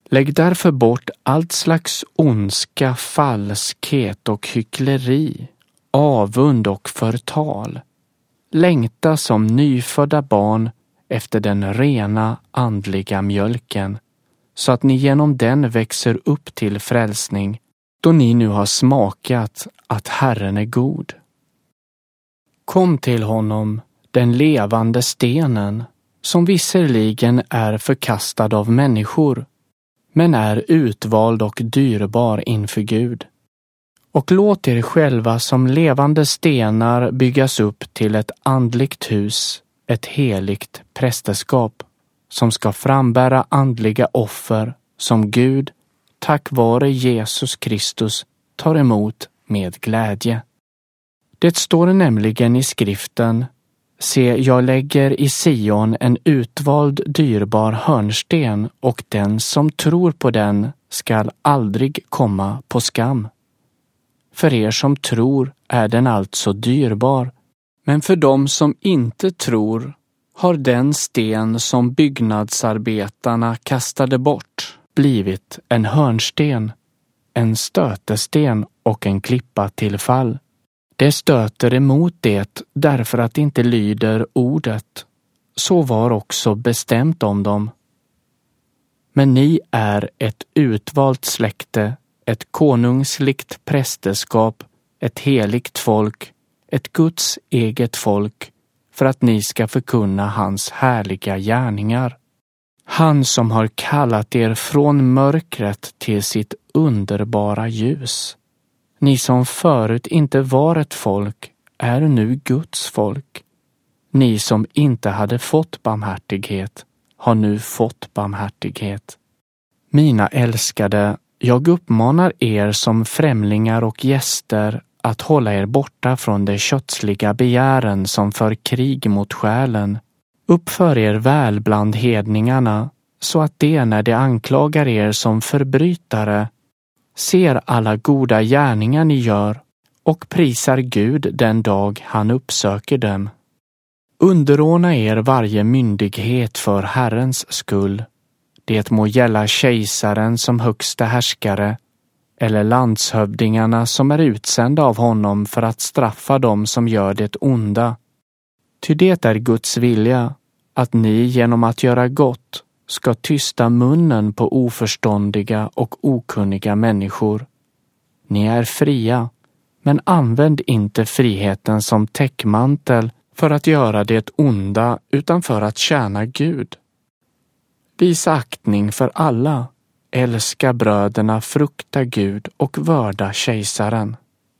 Lägg därför bort allt slags ondska, falskhet och hyckleri, avund och förtal. Längta som nyfödda barn efter den rena andliga mjölken, så att ni genom den växer upp till frälsning, då ni nu har smakat att Herren är god. Kom till honom, den levande stenen, som visserligen är förkastad av människor, men är utvald och dyrbar inför Gud. Och låt er själva som levande stenar byggas upp till ett andligt hus, ett heligt prästerskap, som ska frambära andliga offer som Gud, tack vare Jesus Kristus, tar emot med glädje. Det står nämligen i skriften: Se, jag lägger i Sion en utvald dyrbar hörnsten, och den som tror på den skall aldrig komma på skam. För er som tror är den alltså dyrbar, men för dem som inte tror har den sten som byggnadsarbetarna kastade bort blivit en hörnsten, en stötesten och en klippa till fall. Det stöter emot det därför att det inte lyder ordet. Så var också bestämt om dem. Men ni är ett utvalt släkte, ett konungsligt prästerskap, ett heligt folk, ett Guds eget folk, för att ni ska förkunna hans härliga gärningar. Han som har kallat er från mörkret till sitt underbara ljus. Ni som förut inte var ett folk är nu Guds folk. Ni som inte hade fått barmhärtighet har nu fått barmhärtighet. Mina älskade, jag uppmanar er som främlingar och gäster att hålla er borta från de kötsliga begären som för krig mot själen. Uppför er väl bland hedningarna, så att de, när de anklagar er som förbrytare, ser alla goda gärningar ni gör och prisar Gud den dag han uppsöker dem. Underordna er varje myndighet för Herrens skull. Det må gälla kejsaren som högsta härskare, eller landshövdingarna som är utsända av honom för att straffa dem som gör det onda. Ty det är Guds vilja att ni genom att göra gott ska tysta munnen på oförståndiga och okunniga människor. Ni är fria, men använd inte friheten som täckmantel för att göra det onda, utan för att tjäna Gud. Visa aktning för alla, älska bröderna, frukta Gud och vörda kejsaren.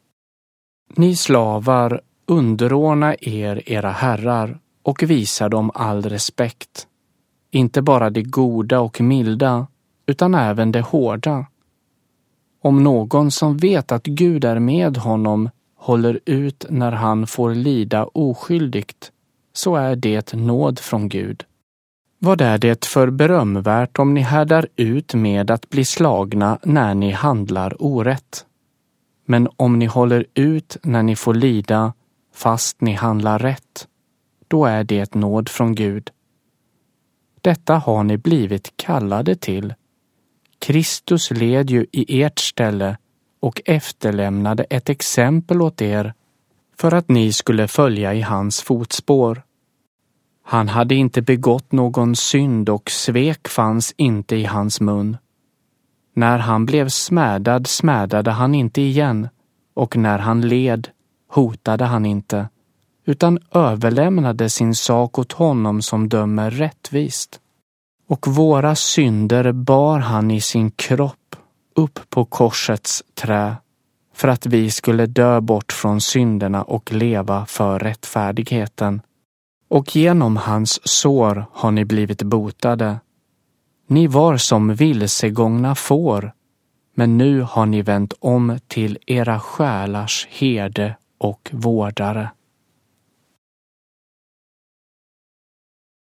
Ni slavar, underordna er era herrar och visa dem all respekt. Inte bara det goda och milda, utan även det hårda. Om någon som vet att Gud är med honom håller ut när han får lida oskyldigt, så är det nåd från Gud. Vad är det för berömvärt om ni härdar ut med att bli slagna när ni handlar orätt? Men om ni håller ut när ni får lida, fast ni handlar rätt, då är det nåd från Gud. Detta har ni blivit kallade till. Kristus led ju i ert ställe och efterlämnade ett exempel åt er för att ni skulle följa i hans fotspår. Han hade inte begått någon synd och svek fanns inte i hans mun. När han blev smädad smädade han inte igen, och när han led hotade han inte, utan överlämnade sin sak åt honom som dömer rättvist. Och våra synder bar han i sin kropp upp på korsets trä, för att vi skulle dö bort från synderna och leva för rättfärdigheten. Och genom hans sår har ni blivit botade. Ni var som vilsegångna får, men nu har ni vänt om till era själars herde och vårdare.